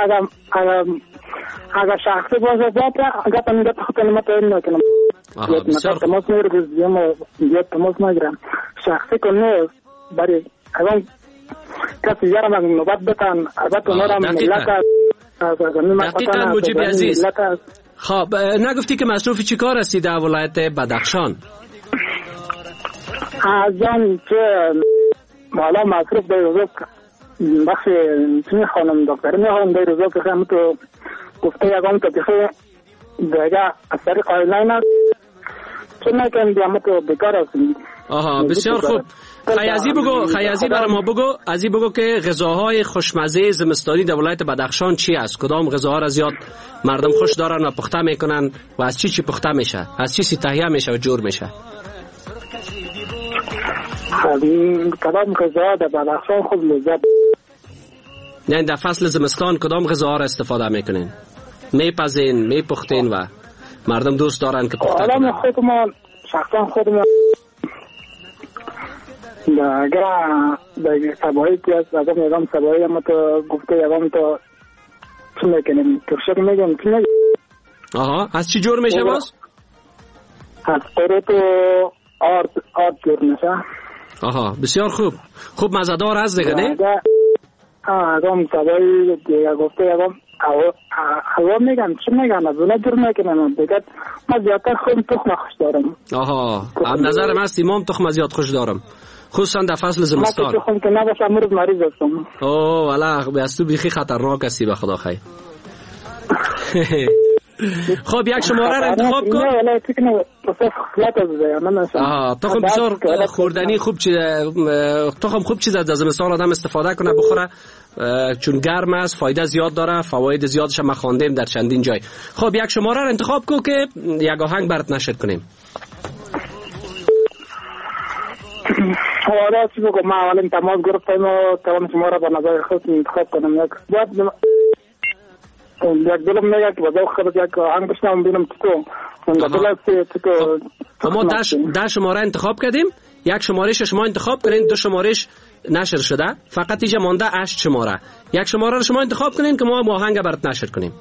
اگر شخصی باشه اگر تمیدت خود نمت این نکنم. بسیار خوب. تماس میگیرم زیاد تماس میگیرم. شخصی کنه برای اگر کسی یارم نوبت بتن البته نورم ملت دقیقا مجیب عزیز. خب نگفتی که مصروف چی کار هستی در ولایت بدخشان؟ از جان که حالا مصروف در روزک بخش چی خانم دکتر میخوام در روزک که هم تو گفته یکم تو بخیر دیگه از طریق آنلاین است چه نکنم دیگه تو بکار هستیم. آها بسیار خوب. خیازی برای ما بگو، ازی بگو که غذاهای خوشمزه زمستانی در ولایت بدخشان چی است؟ کدام غذاها را زیاد مردم خوش دارن و پخته میکنن و از چی پخته میشه؟ از چی تهیه میشه و جور میشه؟ کدام غذا در بدخشان خوب لذت؟ یعنی در فصل زمستان کدام غذاها را استفاده میکنین؟ میپزین، میپختین و مردم دوست دارن که پخته کنن؟ حالا خودمان شخصا خودمان اگر سبایی که از اگر میگم سبایی هم تو گفته اگر تو چی میکنیم ترشک میگم چی میگم. آها از چی جور میشه باز؟ از قیرت و آرد جور میشه. آها بسیار خوب. خوب مزدار از دیگه نه؟ اگر سبایی دیگه گفته اگر حلوا میگم چی میگم از اونه جور میکنم دیگه من زیادتر خود تخم خوش دارم. آها هم نظرم هست امام تخم زیاد خوش دارم خصوصا در فصل زمستان. من تخم که نباشه امروز مریض هستم. اوه والا به تو بیخی خطرناک هستی به خدا خیر. خب یک شماره را انتخاب کن. تخم بسیار خوردنی خوب تخم خوب چیز از زمستان آدم استفاده کنه بخوره چون گرم است فایده زیاد داره فواید زیادش ما خواندیم در چندین جای. خب یک شماره را انتخاب کن که یک آهنگ برات نشر کنیم. حالا چی بگم من اولین تماس گرفتم و توان شما را به نظر خود انتخاب کنم. یک دلم میگه که بذار خود یک آهنگ بشنم ببینم تو ما 10 شماره انتخاب کردیم. یک شمارهش شما انتخاب کنین 2 شمارهش نشر شده فقط اینجا مانده 8 شماره. یک شماره رو شما انتخاب کنین که ما آهنگ برات نشر کنیم.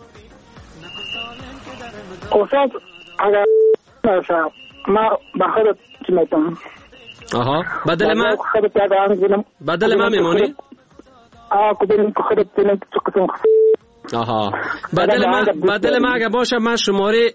استاد اگر ما به خودت چی میتونم. آها بدل ما میمونی؟ کدوم خودت بینید چه قسم. آها بدل ما اگه باشه من شماره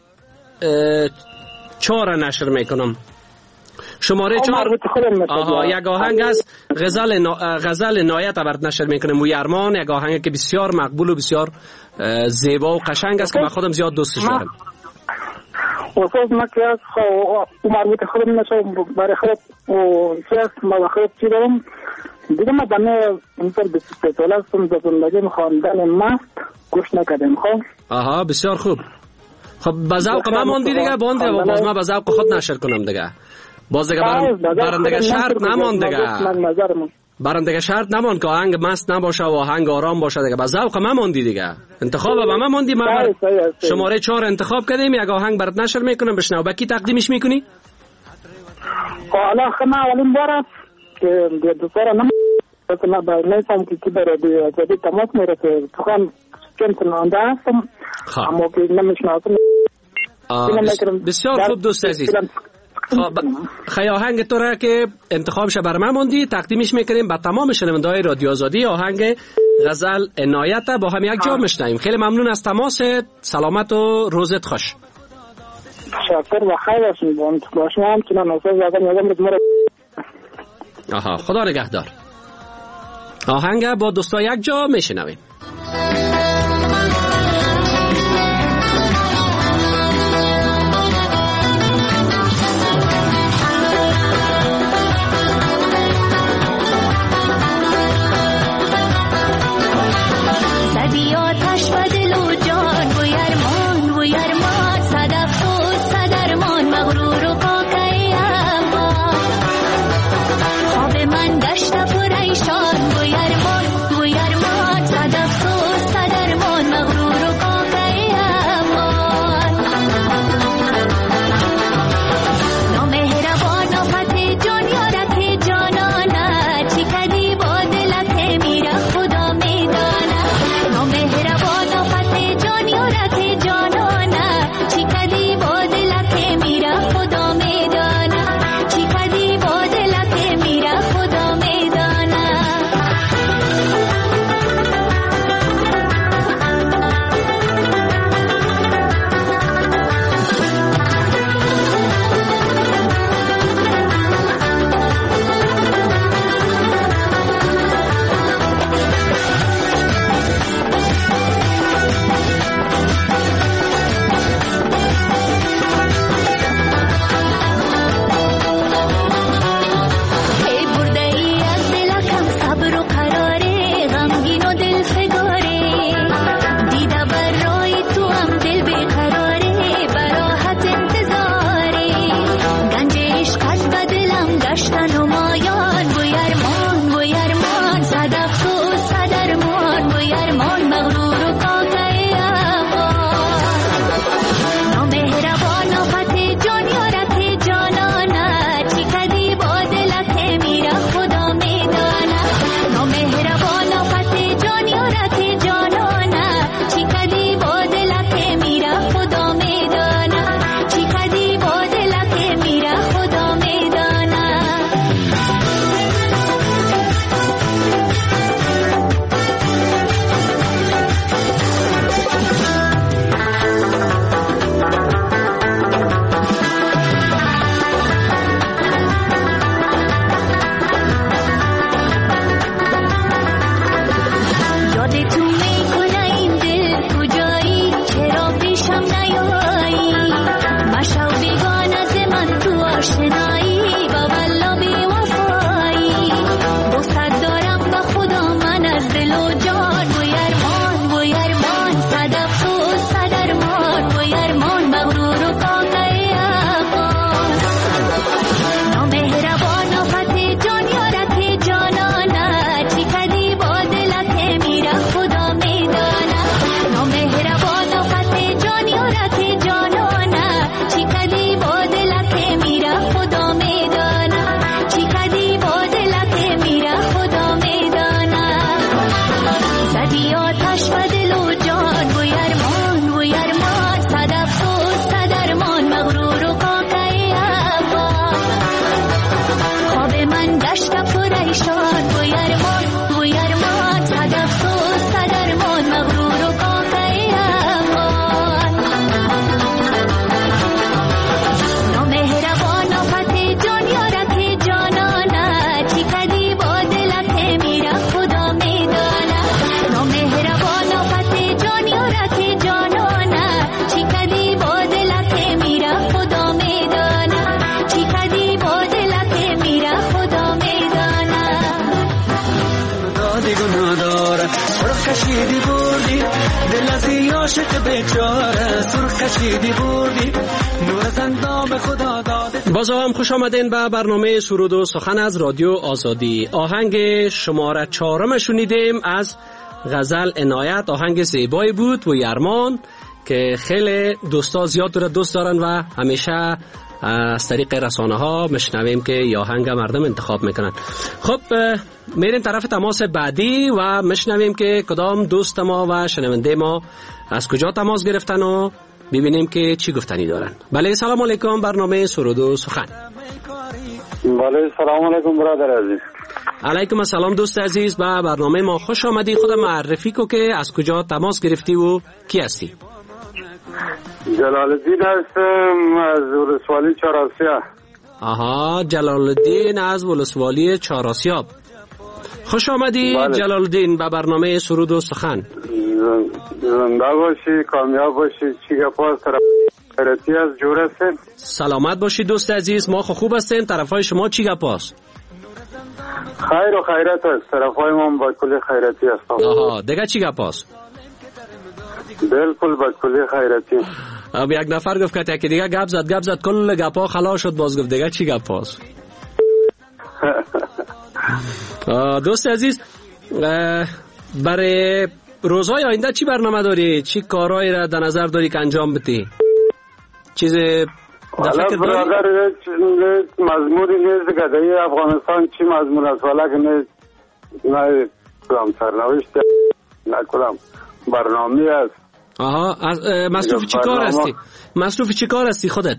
4 نشر میکنم. شماره 4 آها یک آهنگ از غزل نایت برات نشر میکنم و یرمان یک آهنگ که بسیار مقبول و بسیار زیبا و قشنگ است که من خودم زیاد دوستش دارم. واساس ما که از مربوط خودم نشم برای خود و سیاست ما خود چی دارم دیگه ما دمه انسان 23 ساله هستم در زندگی خواندن مست گوش نکردم. خب آها بسیار خوب. خب به ذوق من موندی دیگه بانده و باز ما به ذوق خود نشر کنم دیگه. باز دیگه برندگه شرط نمان دیگه. برندگه شرط نمان که آهنگ مست نباشه و آهنگ آرام باشه دیگه. به ذوق من موندی دیگه. انتخاب به من موندی. ما شماره 4 انتخاب کردیم. یک آهنگ برات نشر میکنم بشنو. به کی تقدیمش میکنی؟ حالا خنا اولین بار که دوستان ما نمی‌فهم که برای جدید تماس میرسه تو هم کنتون آنده هستم اما که نمیشناسم. بسیار خوب دوست عزیز. خیلی آهنگ تو را که انتخابش بر من موندی تقدیمش میکنیم به تمام شنونده‌های رادیو آزادی. آهنگ غزل عنایت با هم یک جا میشنویم. خیلی ممنون از تماست. سلامت و روزت خوش. شکر و خیر باشین. با شما همچنان احساس یادم آها خدا نگهدار. آهنگ با دوستا یک جا میشنویم. زدی آتش و دل و جان و یرمان و یرمان صدف و صدرمان مغرور و پاکی اما خواب من گشت پریشان و یرمان و یرمان صدف و صدرمان مغرور و پاکی امان نامهربان آفت جان یارت جانانه چی کدی با دلت میره خدا میدانه نامهربان آفت جان یارت جانانه چی کدی با دلت میره خدا میدانه چی کدی با دلت میره خدا میدانه ای برده ای از دلکم صبر و قراره غمگین و دل فگاره دیده بر رای تو هم دل بیقراره براحت انتظاره گنج عشقت به دلم گشت نمایان و یرمان صدف و صدرمان و یرمان مغرور و پاکی امان نامهربان آفت جان یارت جانانه چی کدی با دلت میره خدا میدانه نامهربان آفت جان یارت جانانه چی کدی با دلت میره خدا میدانه چی کدی با دلت میره خدا میدانه یادتون میکنه این دل کجایی چرا پیشم نیایی مشو بیگان از من تو آشنایی با والله بی وفایی دوست دارم به خدا من از دل و جان و یرمان صدف و صدرمان و یرمان مغرور و پاکی امان نامهربان آفت جان یارت جانانه چی کدی با دلت میره خدا میدانه کشیدی بردی دل از این عاشق بیچاره سرخ کشیدی بردی نور از اندام خدا داده. باز هم خوش آمدین به برنامه سرود و سخن از رادیو آزادی. آهنگ شماره 4 شنیدیم از غزل عنایت. آهنگ زیبایی بود و یرمان که خیلی دوستا زیاد دوست دارن و همیشه از طریق رسانه ها مشنویم که یا آهنگ مردم انتخاب میکنن. خب میریم طرف تماس بعدی و مشنویم که کدام دوست ما و شنونده ما از کجا تماس گرفتن و ببینیم که چی گفتنی دارن. بله سلام علیکم، برنامه سرود و سخن. بله سلام علیکم برادر عزیز. علیکم السلام دوست عزیز، به برنامه ما خوش آمدی. خود معرفی کو که از کجا تماس گرفتی و کی هستی؟ جلال الدین هستم از ولسوالی چهارآسیاب. آها، جلال الدین از ولسوالی چهارآسیاب. خوش آمدی. بله. جلال الدین به برنامه سرود و سخن. زنده باشی، کامیاب باشی. چی گپاس طرف خیرتی از جور هستیم؟ سلامت باشی دوست عزیز، ما خوب هستیم. طرفای شما چی گپاس؟ خیر و خیرت است. طرفای ما با کلی خیرتی هستم. آها، دیگه چی گپاس؟ بالکل با کلی خیرتی. اب یک نفر گفت که دیگه گپ زد کل گپا خلاص شد. باز گفت دیگه چی گپاس؟ دوست عزیز، برای روزهای آینده چی برنامه داری؟ چی کارهایی را در نظر داری که انجام بدی؟ چیز در فکر داری؟ برادر مضمونی نیست که در افغانستان چی مضمون است، ولی که نه کلام سرنوشت نه کلام برنامه است. آها، مصروف چی کار هستی؟ مصروف چی کار هستی خودت؟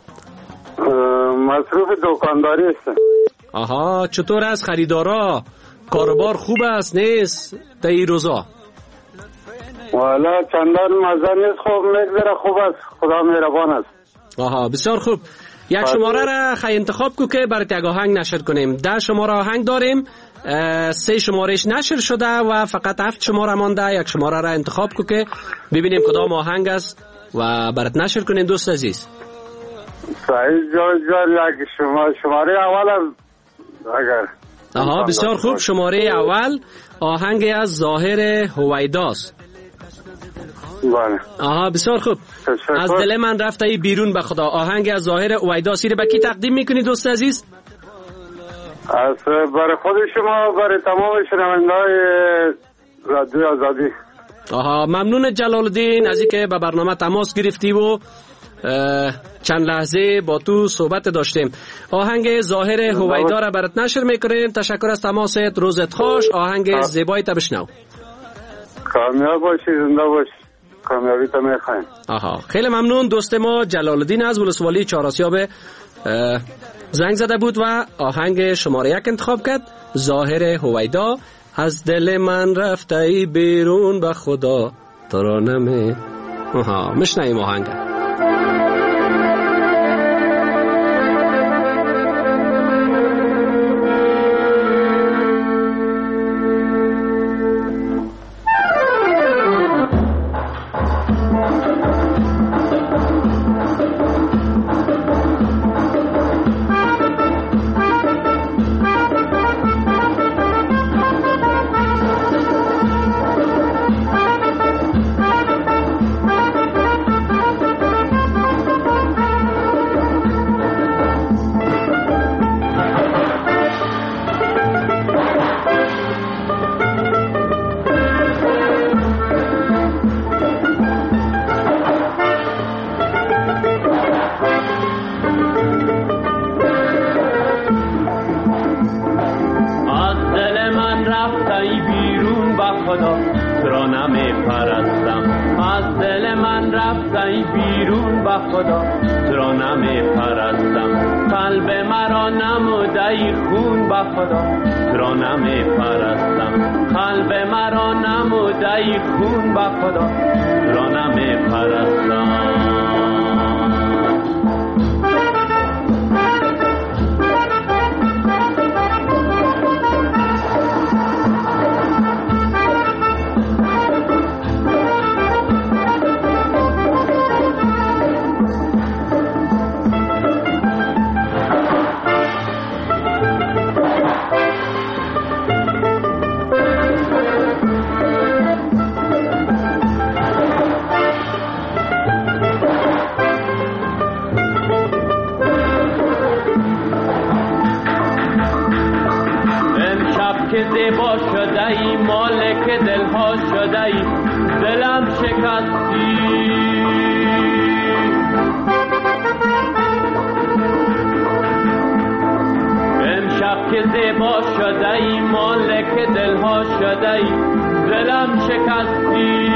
مصروف دکانداری هستم. آها، چطور است خریدارا؟ کاروبار خوب است نیست در این روزا؟ والا چندان مزه نیست، خوب میگذره، خوب است، خدا مهربان است. آها، بسیار خوب. یک شماره را خیلی انتخاب کو که برای یک آهنگ نشر کنیم. 10 شماره آهنگ داریم، 3 شمارهش نشر شده و فقط 7 شماره مانده. یک شماره را انتخاب کو که ببینیم کدام آهنگ است و برات نشر کنیم دوست عزیز. صحیح جان، یک شماره اول اگر. آها، بسیار خوب. شماره اول آهنگ از ظاهر هویداست. بله. آها، بسیار خوب. از دل من رفته ای بیرون به خدا. آهنگ از ظاهر هویداست. به کی تقدیم میکنی دوست عزیز؟ از برای خود شما، برای تمام شنونده‌های رادیو آزادی. آها، ممنون جلال الدین از اینکه به برنامه تماس گرفتی و چند لحظه با تو صحبت داشتیم. آهنگ ظاهر هویدا را برات نشر میکنیم. تشکر از تماست، روزت خوش. آهنگ زیبایی تا بشنو. کامیاب باشی، زنده باشی، کامیابی تا میخوایم. آها، خیلی ممنون. دوست ما جلال الدین از ولسوالی چهارآسیاب زنگ زده بود و آهنگ شماره 1 انتخاب کرد، ظاهر هویدا. از دل من رفته ای بیرون به خدا ترانمه. آها، مشنویم آهنگ. زیبا شده ای دلم شکستی امشب که زیبا شده ای مالک دلها شده ای دلم شکستی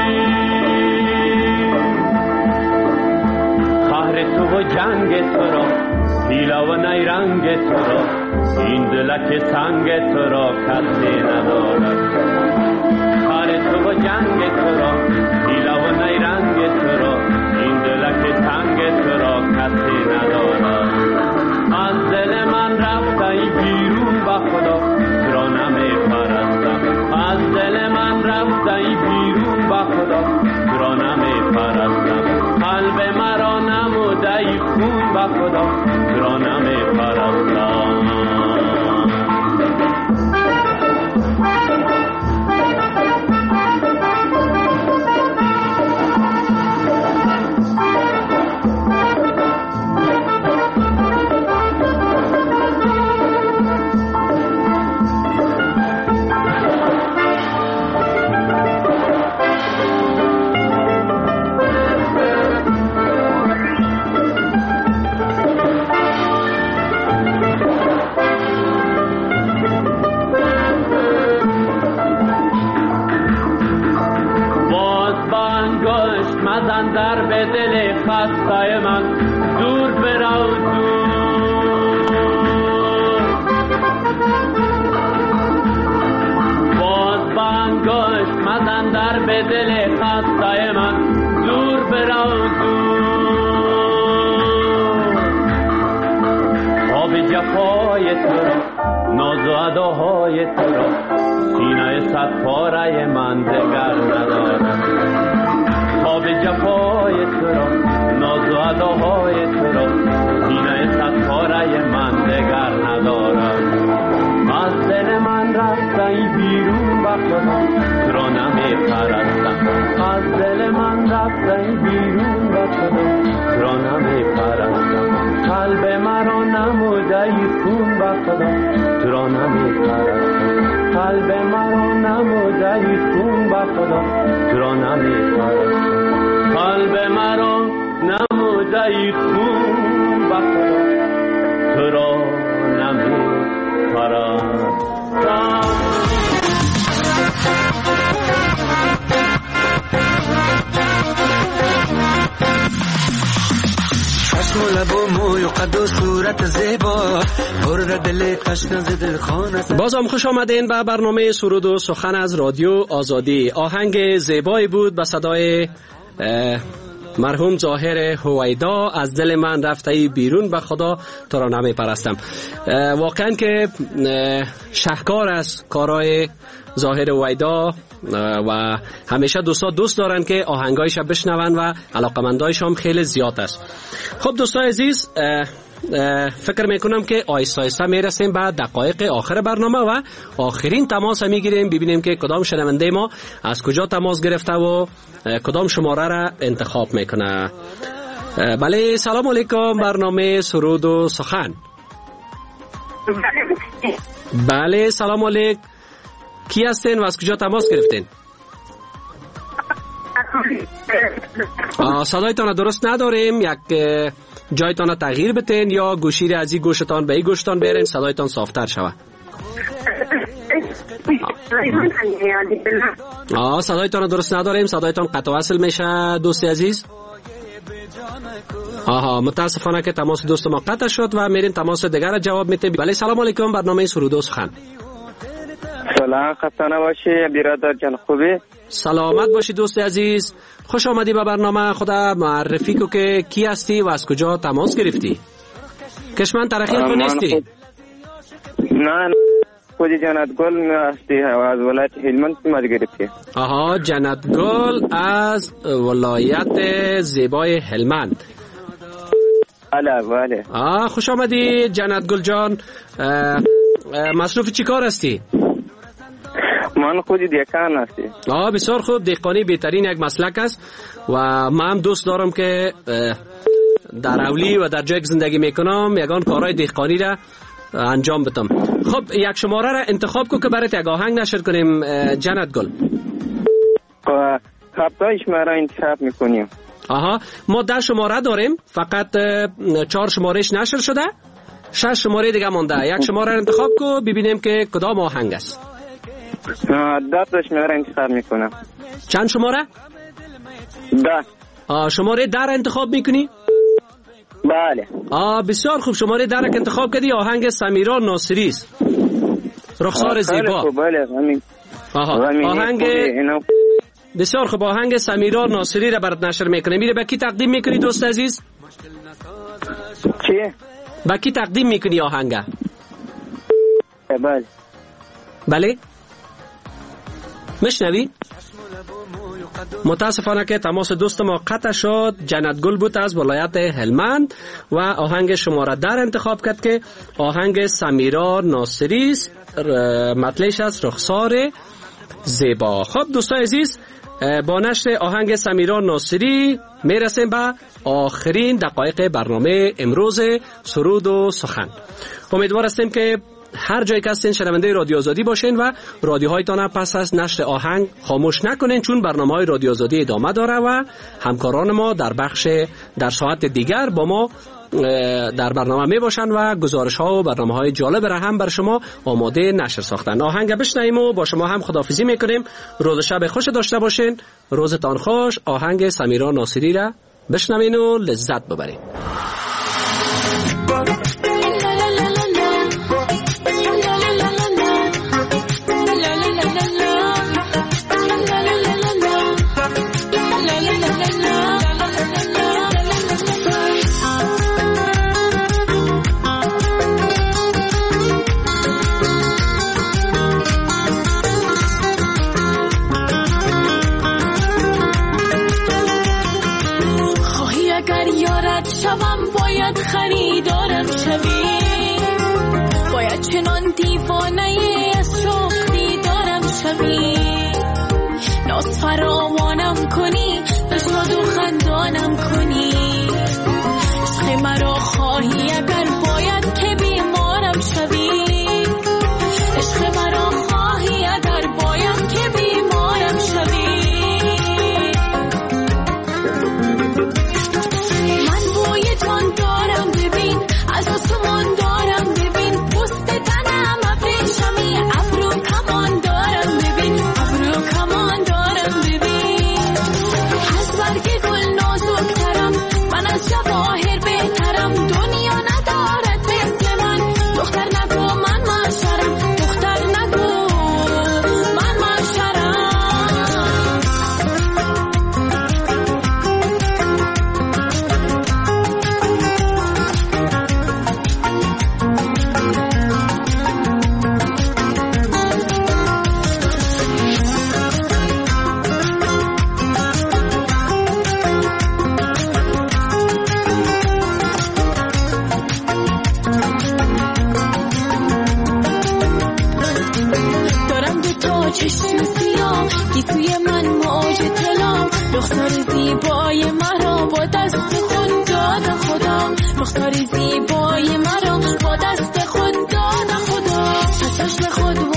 قهر تو و جنگ تو را حیله و نیرنگ تو را این دلک سنگ تو را کسی ندارد قهر تو و جنگ تو را حیله و نیرنگ تو را این دلک سنگ تو را کسی ندارد از دل من رفته ای بیرون به خدا تو را نمی پرستم از دل من رفته ای بیرون به خدا تو را نمی پرستم قلب مرا نموده ای خون به خدا تو را نمی پرستم در به دل خسته من دور برو دور باز بانگشت مزن در به دل خسته من دور برو دور آب جفای تو را ناز و اداهای تو را سینه صد پاره من دگر ندارد آب جفای تو را ناز و اداهای تو را سینه صد پاره من دگر ندارد از دل من رفته ای بیرون به خدا تو را نمی پرستم از دل من رفته ای بیرون به خدا تو را نمی پرستم قلب مرا نموده ای خون به خدا تو را نمی پرستم قلب مرا نموده ای خون به خدا تو را نمی پرستم قلب مرا نموده ای خون به خدا تو را نمی پرستم چشم و لب و موی و قد و صورت زیبا پر دل تشنه ز دلخانه. بازم خوش آمدین به برنامه سرود و سخن از رادیو آزادی. آهنگ زیبایی بود به صدای مرحوم ظاهر هویدا، از دل من رفته ای بیرون به خدا تو را نمی پرستم. واقعا که شهکار است کارهای ظاهر هویدا و همیشه دوست دارن که آهنگایش بشنون و علاقمندایش هم خیلی زیاد است. خب دوستای عزیز، فکر میکنم که آیسته آیسته میرسیم به دقایق آخر برنامه و آخرین تماس میگیریم، ببینیم که کدام شنونده ما از کجا تماس گرفته و کدام شماره را انتخاب میکنه. بله، سلام علیکم، برنامه سرود و سخن. بله سلام علیکم، کی هستین و از کجا تماس گرفتین؟ صدایتان درست نداریم، یک جایتان تغییر بتین یا گوشی را از این گوشتان به این گوشتان بیارین صدایتان صافتر شود. صدایتان درست نداریم، صدایتان قطع وصل میشه دوست عزیز. متاسفانه که تماس دوست ما قطع شد و میرین تماس دیگر را جواب میتیم. بله سلام علیکم، برنامه سرود و سخن. سلام، خسته نباشی برادر جان، خوبی؟ سلامت باشی دوست عزیز، خوش آمدی به برنامه. خدا معرفی کو که کی هستی و از کجا تماس گرفتی؟ کشمن ترخیل تو نیستی؟ نه خودی جنت گل هستی از ولایت هلمند تماس گرفتی. جنت گل از ولایت زیبای هلمند. بله. خوش آمدی جنت گل جان. مصروف چی کار هستی؟ من خودی دهقان هستی. بسیار خوب، دهقانی بهترین یک مسلک است و من هم دوست دارم که در اولی و در جایی که زندگی میکنم یگان کارهای دهقانی را انجام بدم. خب یک شماره را انتخاب کن که برات یک آهنگ نشر کنیم جنت گل. 7 شماره را انتخاب میکنیم. آها، ما 10 شماره داریم، فقط 4 شمارهش نشر شده، 6 شماره دیگه مونده. یک شماره را انتخاب کو ببینیم که کدام آهنگ است. 10 شماره را انتخاب میکنم. چند شماره؟ 10. شماره 10 را انتخاب میکنی؟ بله. بسیار خوب، شماره 10 را که انتخاب کردی آهنگ سمیرا ناصری است، رخسار زیبا. بله همین. آهنگ بسیار خوب، آهنگ سمیرا ناصری را برات نشر میکنه. میره به کی تقدیم میکنی دوست عزیز؟ چی؟ به کی تقدیم میکنی آهنگ؟ بله. بله؟ مشنوی؟ متاسفانه که تماس دوست ما قطع شد. جنت گل بود از ولایت هلمند و آهنگ شماره 10 انتخاب کرد که آهنگ سمیرا ناصری است، مطلعش از رخسار زیبا. خب دوستان عزیز، با نشر آهنگ سمیرا ناصری میرسیم به آخرین دقایق برنامه امروز سرود و سخن. امیدوار هستیم که هر جایی که هستین شنونده رادیو آزادی باشین و رادیوهایتان پس از نشر آهنگ خاموش نکنین، چون برنامه‌های رادیو آزادی ادامه داره و همکاران ما در ساعت دیگر با ما در برنامه می باشن و گزارش ها و برنامه های جالب را هم بر شما آماده نشر ساختن. آهنگ بشنویم و با شما هم خداحافظی میکنیم. روز شب خوش داشته باشین. روزتان خوش. آهنگ سمیرا ناصری را بشنوین و لذت ببرین. خریدارم شوی، باید چنان دیوانه از شوق دیدارم شوی، ناز فراوانم کنی، شاد و خندانم کنی، عشق مرا خواهی اگر باید که بیمارم شوی، عشق مرا خواهی اگر باید که بیمارم شوی.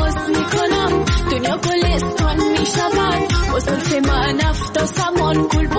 من افتا سمان گل